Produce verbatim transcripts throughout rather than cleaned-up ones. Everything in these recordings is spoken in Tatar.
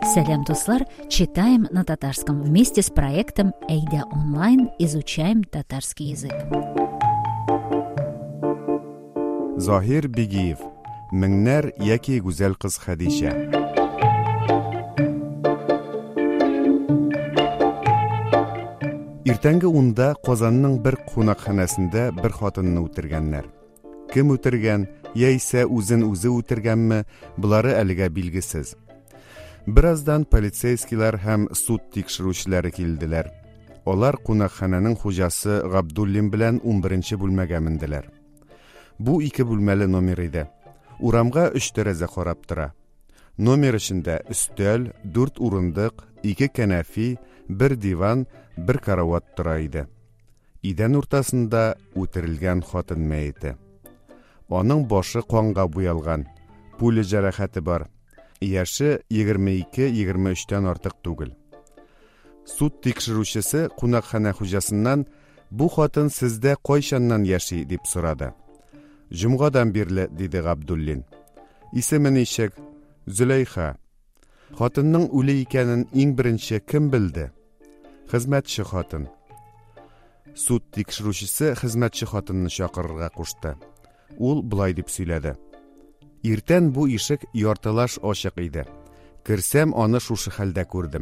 Салям, дуслар! Читаем на татарском вместе с проектом Эйдя онлайн. Изучаем татарский язык. Захир Бигиев. Меңнәр яки гүзәл кыз Хадиша. Иртәнге унда Казанның бер кунакханәсендә бер хатынны үтергәннәр. Кем үтергән, яисә үзен үзе үтергәнме, булары әлегә билгесез. Бираздан полицейскийлар һәм суд тикшерүчеләре килделәр. Алар кунакханәнең хуҗасы Габдуллин белән унберенче бүлмәгә менделәр. Бу ике бүлмәле номер иде. Урамга өч тәрәзә карап тора. Номер эчендә өстәл, дүрт урындык, ике кәнәфи, бер диван, бер карават тора иде. Идән уртасында үтерелгән хатын мәете. Аның башы канга буялган, пуля җәрәхәте бар. Яше егерме ике егерме өчтән артык түгел. Суд тикшерүчесе кунакханә хуҗасыннан бу хатын сездә кайчаннан яши дип сорады. Җомгадан бирле, диде Габдуллин. Исеме ничек? Зөләйха. Хатынның үле икәнен иң беренче кем белде? Хезмәтче хатын. Суд тикшерүчесе хезмәтче хатынны чакырырга кушты. Ул булай дип сөйләде. Иртән бу ишек яртылаш ачык иде. Керсәм, аны шушы хәлдә күрдем.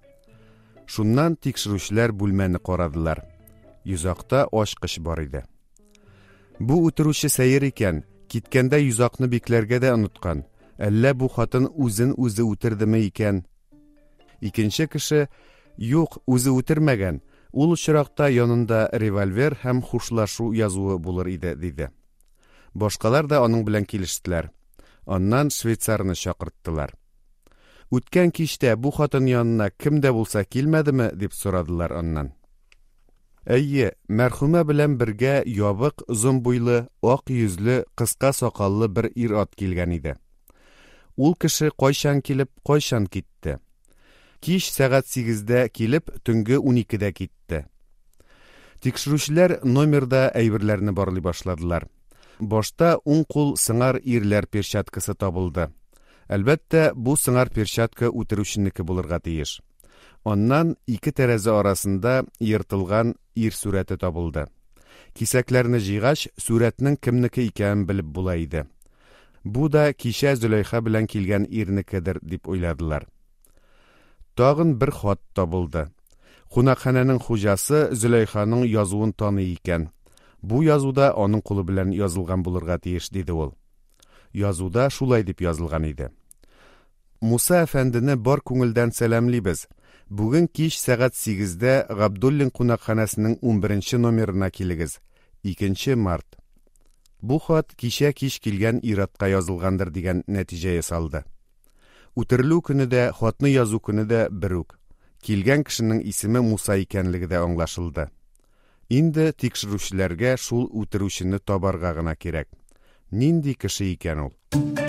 Шуннан тикшерүчеләр бүлмәне карадылар. Йозакта ачкыч бар иде. Бу үтерүче сәер икән, киткәндә йозакны бикләргә дә оныткан. Әллә бу хатын үзен үзе үтердеме икән? Икенче кеше, юк, үзе үтермәгән. Ул очракта янында револьвер һәм хушлашу язуы булыр иде, диде. Башкалар да аның белән килештеләр. Аннан швейцарны чакырттылар. Үткән кичтә бу хатын янына кем дә булса килмәдеме, дип сорадылар аннан. Әйе, мәрхүмә белән бергә ябык, озын буйлы, ак йөзле, кыска сакаллы бер ир-ат килгән иде. Ул кеше кайчан килеп, кайчан китте. Кич сәгать сигездә килеп, төнге уникедә китте. Тикшерүчеләр номерда әйберләрне барлый башладылар. Башта уң кул сыңар ирләр перчаткасы табылды. Әлбәттә, бу сыңар перчатка үтерүченеке булырга тиеш. Аннан ике тәрәзә арасында йыртылган ир сурәте табылды. Кисәкләрне җыйгач, сурәтнең кемнеке икәнен белеп була иде. Бу да кичә Зөләйха белән килгән ирнекедер дип уйладылар. Тагын бер хат табылды. Кунакханәнең хуҗасы Зөләйханың язуын таный икән. Бу язуда аның кулы белән язылган булырга тиеш, диде ул. Язуда шулай дип язылган иде. Муса әфәндене бар күңелдән сәламлибез. Бүген кич сәгать сигездә Габдуллин кунакханәсенең унберенче номерына килегез. икенче март. Бу хат кичә кич килгән иратка язылгандыр дигән нәтиҗә ясалды. Үтерелү көне дә, хатны язу көне дә бер үк. Килгән кешенең исеме Муса икәнлеге дә аңлашылды. Инде тикшерүчеләргә шул үтерүчене табарга гына кирәк. Нинди кеше икән ул?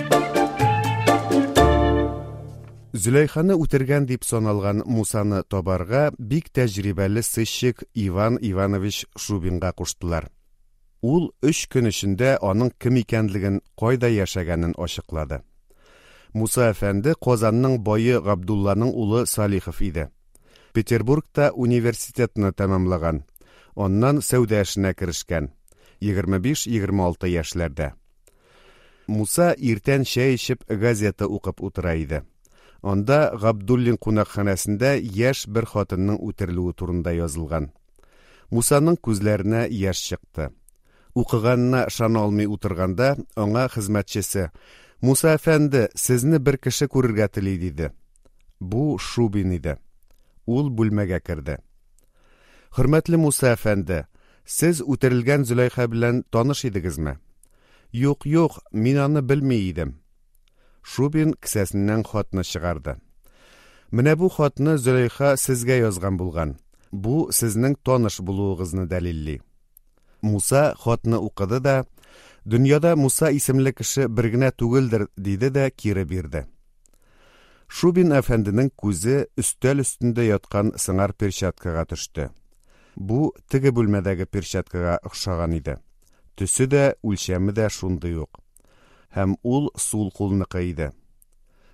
Зөләйханы үтергән дип саналган Мусаны табарга бик тәҗрибәле сыщик Иван Иванович Шубинга куштылар. Ул өч көн эчендә аның кем икәнлеген, кайда яшәгәнен ачыклады. Муса әфәнде Казанның бае Габдулланың улы Салихов иде. Петербургта университетны тәмамлаган. Оннан сәүдә эшенә керешкән. егерме биш егерме алты яшьләрдә. Муса иртән чәй эчеп газета укып утыра иде. Анда Габдуллин кунакханәсендә яшь бер хатынның үтерелүе турында язылган. Мусаның күзләренә яшь чыкты. Укыганына ышана алмый утырганда, аңа хезмәтчесе: "Муса әфәнде, сезне бер кеше күрергә тели", диде. Бу Шубин иде. Ул бүлмәгә керде. Хөрмәтле Муса әфәнде, сез үтерелгән Зөләйха белән таныш идегезме? Юк, юк, мин аны белми идем. Шубин кесәсеннән хатны чыгарды. Менә бу хатны Зөләйха сезгә язган булган. Бу сезнең таныш булуыгызны дәлилли. Муса хатны укыды да, дөньяда Муса исемле кеше бер генә түгелдер, диде дә кире бирде. Шубин әфәнденең күзе өстәл өстендә яткан сыңар перчаткага төште. Бу теге бүлмәдәге перчаткага охшаган иде. Төсе дә, үлчәме дә шундый ук. Һәм ул сул кулныкы иде.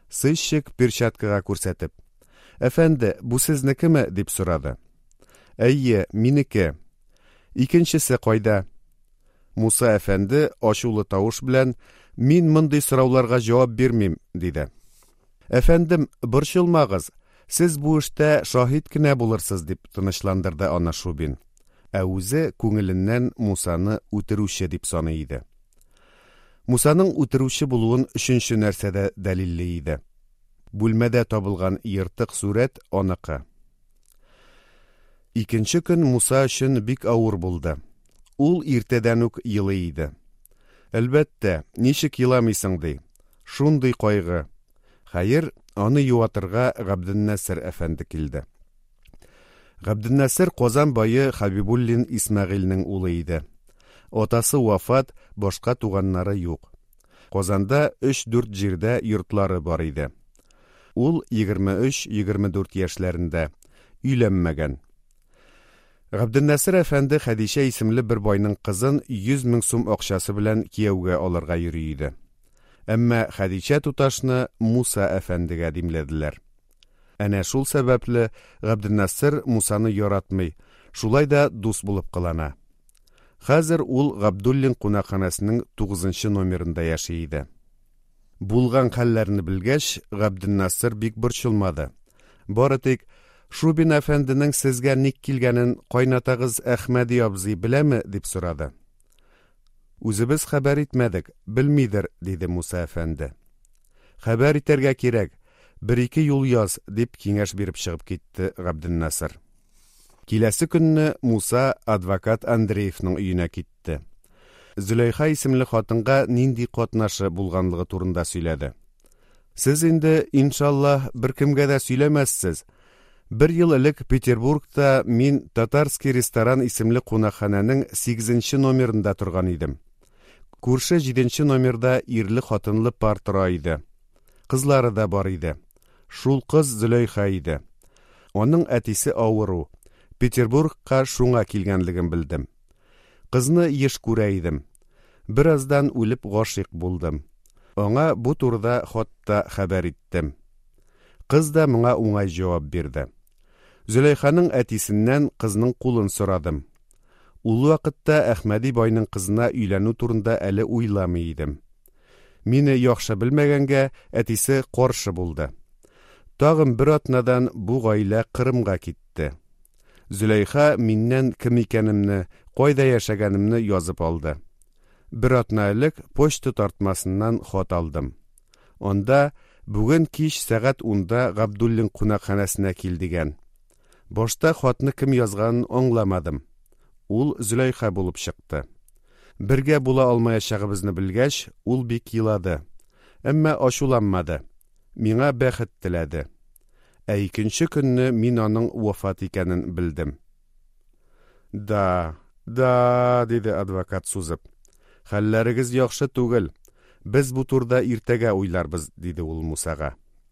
Сыйщик перчаткага күрсәтеп: «Әфәнде, бу сезнекеме?» дип сорады. «Әйе, минеке. Икенчесе кайда?» Муса әфәнде ачулы тавыш белән: «Мин мондый сорауларга җавап бирмим», диде. «Әфәндем, борчылмагыз, сез бу эштә шаһит кенә булырсыз», дип тынычландырды аны Шубин. Ә үзе күңеленнән Мусаны үтерүче дип саный иде. Мусаның үтерүче булуын өченче нәрсәдә дәлилле иде. Бүлмәдә табылган йыртык сурәт аныкы. Икенче көн Муса өчен бик авыр булды. Ул иртәдән үк елый иде. Әлбәттә, ничек еламыйсың ди. Шундый кайгы. Хәер, аны юатырга Габденнасыр әфәнде килде. Габденнасыр Казан бае Хабибуллин Исмәгыйльнең улы иде. Атасы вафат, башка туганнары юк. Казанда өч-дүрт җирдә йортлары бар иде. Ул егерме өч-егерме дүрт яшьләрендә, өйләнмәгән. Габденнасыр әфәнде Хәдичә исемле бер байның кызын йөз мең сум акчасы белән кияүгә алырга йөри иде. Әмма Хәдичә туташны Муса әфәндегә димләделәр. Әнә шул сәбәпле Габденнасыр Мусаны яратмый, шулай да дус булып кылана. Хәзер ул Габдуллин кунакханәсенең тугызынчы номерында яши иде. Булган хәлләрне белгәч, Габденнасыр бик борчылмады. Бары тик Шубин әфәнденең сезгә ник килгәнен кайнатагыз Әхмәди абзый беләме дип сорады. Үзебез хәбәр итмәдек, белмидер, диде Муса әфәнде. Хәбәр итәргә кирәк, бер-ике юл яз, дип киңәш биреп чыгып китте Габденнасыр. Киләсе көнне Муса адвокат Андреевның өенә китте. Зөләйха исемле хатынга нинди катнашы булганлыгы турында сөйләде. Сез инде, иншаллах, беркемгә дә сөйләмәссез. Бер ел элек Петербургта мин Татарский ресторан исемле кунакханәнең сигезенче номерында торган идем. Күрше җиденче номерда ирле хатынлы пар тора иде. Кызлары да бар иде. Шул кыз Зөләйха иде. Аның әтисе авыру. Петербургка шуңа килгәнлеген белдем. Кызны еш күрә идем. Бераздан үлеп гашыйк булдым. Аңа бу турыда хатта хәбәр иттем. Кыз да моңа уңай җавап бирде. Зөләйханың әтисеннән кызның кулын сорадым. Ул вакытта Әхмәди байның кызына өйләнү турында әле уйламый идем. Мине яхшы белмәгәнгә әтисе каршы булды. Тагын бер атнадан бу гаилә Кырымга китте. Зөләйха миннән кем икәнемне, кайда яшәгәнемне язып алды. Бер атна элек почта тартмасыннан хат алдым. Анда бүген кич сәгать унда Габдуллин кунакханәсенә кил дигән. Башта хатны кем язганын аңламадым. Ул Зөләйха булып чыкты. Бергә була алмаячагыбызны белгәч, ул бик елады. Әмма ачуланмады. Миңа бәхет теләде. Ә икенче көнне мин аның вафат икәнен белдем. Да, да, диде адвокат сузып. Хәлләрегез яхшы түгел. Без бу турда иртәгә уйларбыз, диде ул Мусага.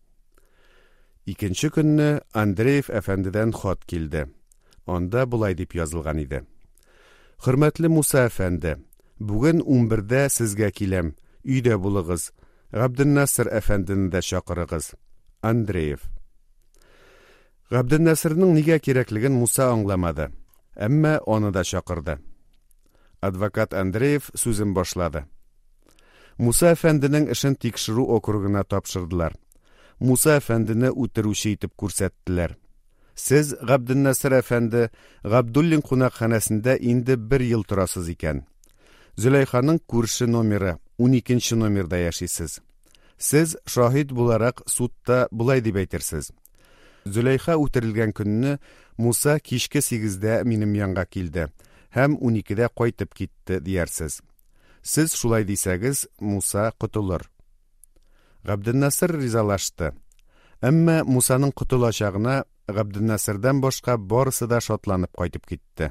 Икенче көнне Андреев әфәндедән хат килде. Анда булай дип язылган иде. Хөрмәтле Муса әфәнде, бүген унбердә сезгә киләм. Өйдә булыгыз. Габденнасыр әфәндене дә чакырыгыз. Андреев. Габденнасырның нигә кирәклеген Муса аңламады. Әмма аны да чакырды. Адвокат Андреев сүзен башлады. Муса әфәнденең эшен тикшерү округына тапшырдылар. Муса әфәндене үтерүче итеп күрсәттеләр. Сез, Габденнасыр әфәнде, Габдуллин кунакханәсендә инде бер ел торасыз икән. Зөләйханың күрше номеры, уникенче номерда яшисез. Сез шаһид буларак судта булай дип әйтерсез. Зөләйха үтерелгән көнне Муса кичке сигездә минем янга килде һәм уникедә кайтып китте диярсез. Сез шулай дисәгез, Муса котылыр. Габденнасыр ризалашты. Әмма Мусаның котылачагына Габденнасырдан башка барысы да шатланып кайтып китте.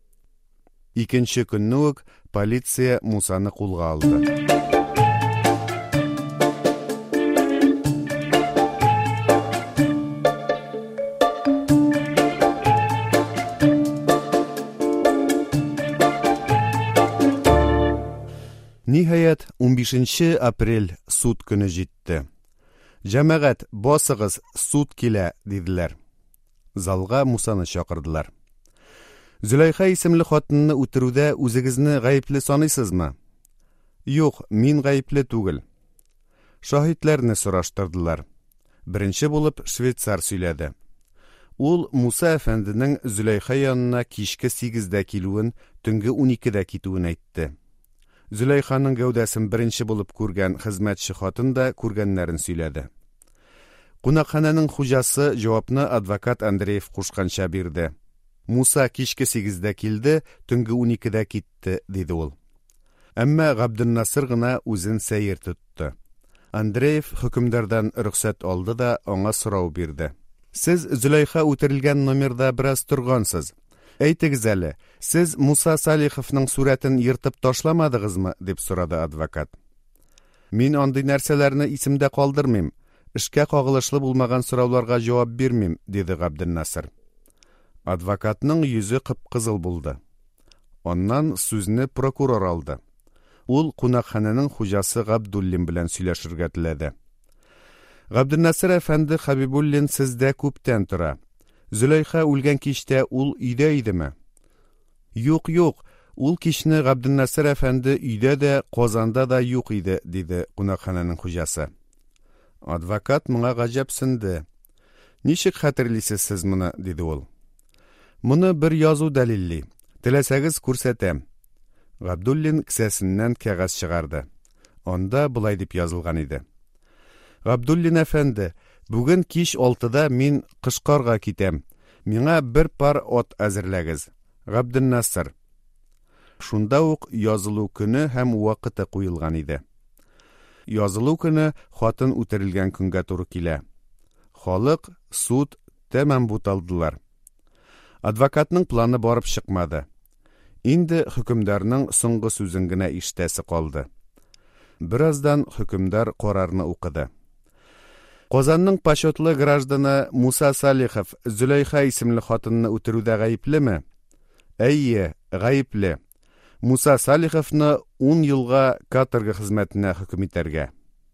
Икенче көнне үк полиция Мусаны кулга алды. Ниһаять, унбишенче апрель суд көне җитте. Җәмәгать, басыгыз, суд килә, диделәр. Залга Мусаны чакырдылар. Зөләйха исемле хатынны үтерүдә үзегезне гаепле саныйсызмы? Юк, мин гаепле түгел. Шаһитларны сораштырдылар. Беренче булып швейцар сөйләде. Ул Муса әфәнденең Зөләйха янына кичке сигездә килүен, төнге уникедә китүен әйтте. Зөләйханың гәүдәсен беренче булып күргән хезмәтче хатын да күргәннәрен сөйләде. Кунакханәнең хуҗасы җавапны адвокат Андреев кушканча бирде. Муса кичке сигездә килде, төнге уникедә китте, диде ул. Әмма Габденнасыр гына үзен сәер тотты. Андреев хөкемдардан рөхсәт алды да аңа сорау бирде. Сез Зөләйха үтерелгән номерда бераз торгансыз. Әйтегез әле, сез Муса Салиховның сурәтен йыртып ташламадыгызмы? Дип сорады адвокат. Мин андый нәрсәләрне исемдә калдырмыйм. Эшкә кагылышлы булмаган сорауларга җавап бирмим, диде Габденнасыр. Адвокатның йөзе кып-кызыл булды. Аннан сүзне прокурор алды. Ул кунакханәнең хуҗасы Габдуллин белән сөйләшергә теләде. Габденнасыр әфәнде Хабибуллин сездә күптән тора. Зөләйха үлгән кичтә ул өйдә идеме? Юк, юк, ул кичне Габденнасыр әфәнде өйдә дә, Казанда да юк иде, диде кунакханәнең хуҗасы. Адвокат моңа гаҗәпсенде. Ничек хәтерлисез сез моны, диде ул. Моны бер язу дәлилли. Теләсәгез күрсәтәм. Габдуллин кесәсеннән кәгазь чыгарды. Анда булай дип язылган иде. Габдуллин әфәнде, бүген кич алтыда мин кышкарга китәм. Миңа бер пар ат әзерләгез. Габденнасыр. Шунда ук язылу көне һәм вакыты куелган иде. Язылу көне хатын үтерелгән көнгә туры килә. Халык, суд тәмам буталдылар. Адвокатның планы барып чыкмады. Инде хөкемдарның соңгы сүзен генә ишетәсе калды. Бераздан хөкемдар карарны укыды. Казанның почетлы гражданы Муса Салихов Зөләйха исемле хатынны үтерүдә гаеплеме? Әйе, гаепле. Муса Салиховны ун елга каторга хезмәтенә хөкем итәргә.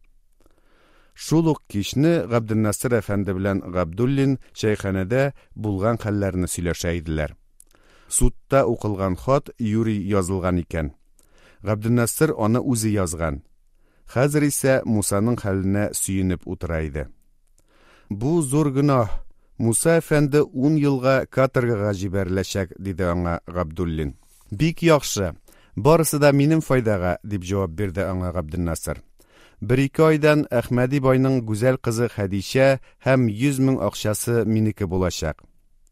Шул ук кичне Габденнасыр әфәнде белән Габдуллин чәйханәдә булган хәлләрне сөйләшә иделәр. Судта укылган хат юри язылган икән. Габденнасыр аны үзе язган. Хәзер исә Мусаның хәленә сөенеп утыра иде. Бу зур гөнаһ. Муса әфәнде ун елга каторгага җибәреләчәк, диде аңа Габдуллин. Бик яхшы. Барысы да минем файдага, дип җавап бирде аңа Габденнасыр. Бер-ике айдан Әхмәди байның гүзәл кызы Хәдичә һәм йөз мең акчасы минеке булачак.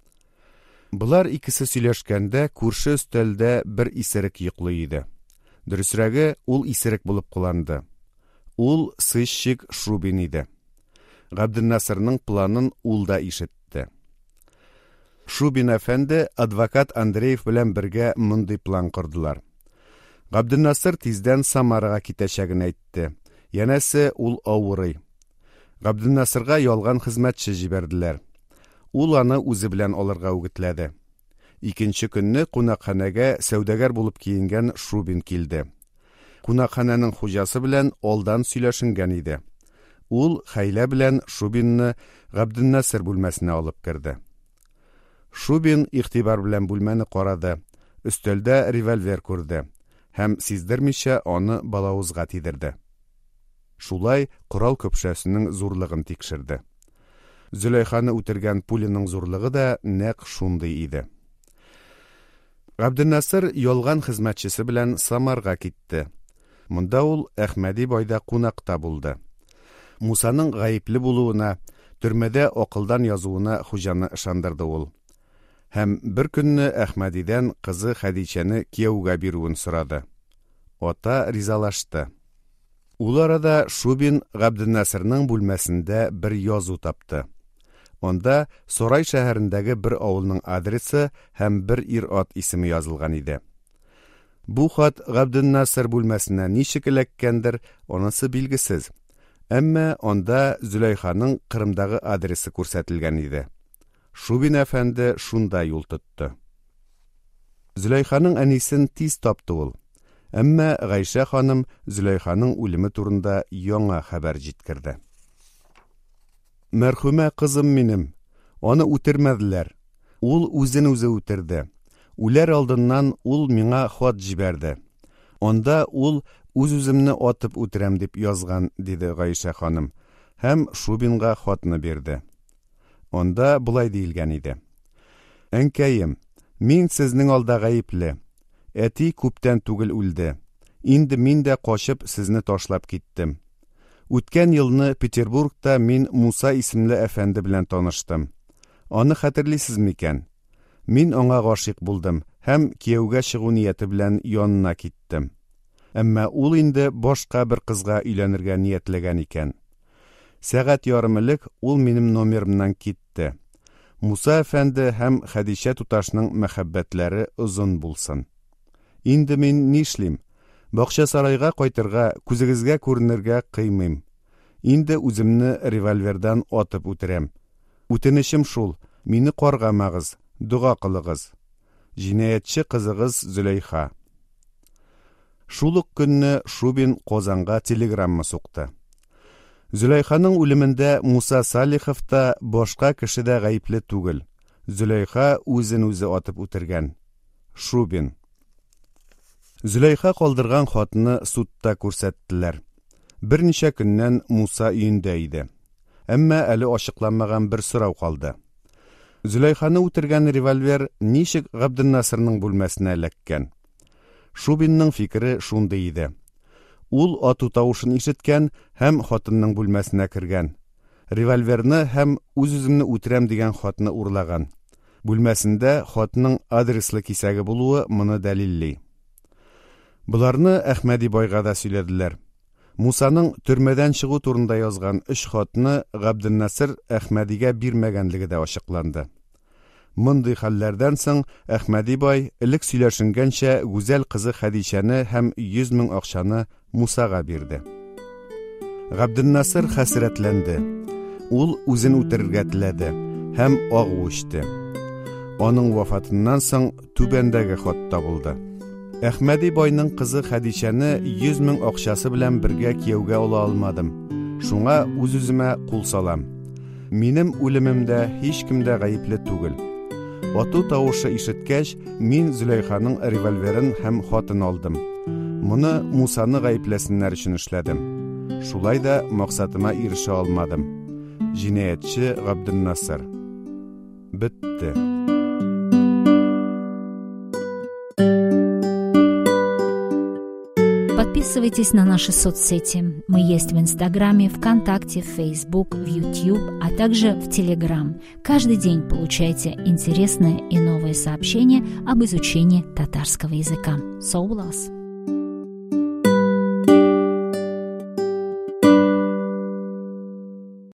Булар икесе сөйләшкәндә күрше өстәлдә бер исерек йоклый иде. Дөресрәге, ул исерек булып куланды. Ул сыйшик Шубин иде. Габденнасырның планын ул да ишетте. Шубин әфәнде адвокат Андреев белән бергә мондый план кордылар. Габденнасыр тиздән Самарага китәчәген әйтте. Янәсе ул авырый. Габденнасырга ялган хезмәтче җибәрделәр. Ул аны үзе белән алырга үгетләде. Икенче көнне кунакханәгә сәүдәгәр булып киенгән Шубин килде. Кунакханәнең хуҗасы белән алдан сөйләшенгән иде. Ул хәйлә белән Шубинны Габденнасыр бүлмәсенә алып керде. Шубин игътибар белән бүлмәне карады. Өстәлдә револьвер күрде һәм сиздермичә аны балавызга тидерде. Шулай корал көпшәсенең зурлыгын тикшерде. Зөләйханы үтергән пуленың зурлыгы да нәкъ шундый иде. Габденнасыр ялган хезмәтчесе белән Самарга китте. Монда ул Әхмәди байда кунакта булды. Мусаның гаепле булуына, төрмәдә акылдан язуына хуҗаны ышандырды ул. Һәм бер көнне Әхмәдидән кызы Хәдичәне кияүгә бирүен сорады. Ата ризалашты. Ул арада Шубин Габденнасырның бүлмәсендә бер язу тапты. Онда Сорай шәһәрендәге бер авылның адресы һәм бер ир-ат исеме язылган иде. Бу хат Габденнасыр бүлмәсенә ничек эләккәндер, онысы билгесез. Әмма онда Зөләйханың Кырымдагы адресы күрсәтелгән иде. Шубин әфәнде шунда юл тотты. Зөләйханың әнисен тиз тапты ул. Әмма Гайшә ханым Зөләйханың үлеме турында яңа хәбәр җиткерде. Мәрхүмә кызым минем. Аны үтермәделәр. Ул үзен үзе үтерде. Үләр алдыннан ул миңа хат җибәрде. Анда ул үз-үземне атып үтерәм дип язган, диде Гайша ханым. Һәм Шубинга хатны бирде. Анда булай диелгән иде. Әнкәем, мин сезнең алда гаепле. Әти күптән түгел үлде. Инде мин дә качып сезне ташлап киттем. Үткән елны Петербургта мин Муса исемле әфәнде белән таныштым. Аны хәтерлисез микән? Мин аңа гашыйк булдым һәм кияүгә чыгу нияте белән янына киттем. Әмма ул инде башка бер кызга өйләнергә ниятләгән икән. Сәгать ярым элек ул минем номерымнан китте. Муса әфәнде һәм Хәдичә туташның мәхәббәтләре озын булсын. Инде мин нишлим? Бакча сарайга кайтырга, күзегезгә күренергә кыймыйм. Инде үземне револьвердан атып үтерәм. Үтенечем шул, мине каргамагыз, дуга кылыгыз. Җинаятьче кызыгыз Зөләйха. Шул ук көнне Шубин Казанга телеграмма сукты. Зөләйханың үлемендә Муса Салихов та башка кеше дә гаепле түгел. Зөләйха үзен үзе атып үтергән. Шубин. Зөләйха калдырган хатны судта күрсәттеләр. Берничә көннән Муса өендә иде. Әмма әле ачыкланмаган бер сорау калды. Зөләйханы үтергән револьвер ничек Габделнасырның бүлмәсенә эләккән? Шубинның фикере шундый иде. Ул ату тавышын ишеткән һәм хатынның бүлмәсенә кергән. Револьверны һәм үз-үземне үтерәм дигән хатны урлаган. Бүлмәсендә хатның адреслы кисәге булуы моны дәлилли. Буларны Әхмәди байга да сөйләделәр. Мусаның төрмәдән чыгу турында язган өч хатны Габделнасыр Әхмәдигә бирмәгәнлеге дә ачыкланды. Мондый хәлләрдән соң Әхмәди бай элек сөйләшенгәнчә гүзәл кызы Хәдичәне һәм йөз мең акчаны Мусага бирде. Габделнасыр хәсрәтләнде. Ул үзен үтерергә теләде һәм агу ичте. Аның вафатыннан соң түбәндәге хат табылды. Әхмәди байның кызы Хәдичәне йөз мең акчасы белән бергә кияүгә ала алмадым. Шуңа үз-үземә кул салам. Минем үлемемдә һич кем дә гаепле түгел. Ату тавышы ишеткәч, мин Зөләйханың револьверын һәм хатын алдым. Моны Мусаны гаепләсеннәр өчен эшләдем. Шулай да максатыма ирешә алмадым. Җинаятьче Габделнасыр. Бетте. Подписывайтесь на наши соцсети. Мы есть в Инстаграме, ВКонтакте, в Фейсбук, в Ютьюб, а также в Телеграм. Каждый день получайте интересные и новые сообщения об изучении татарского языка. Соулас!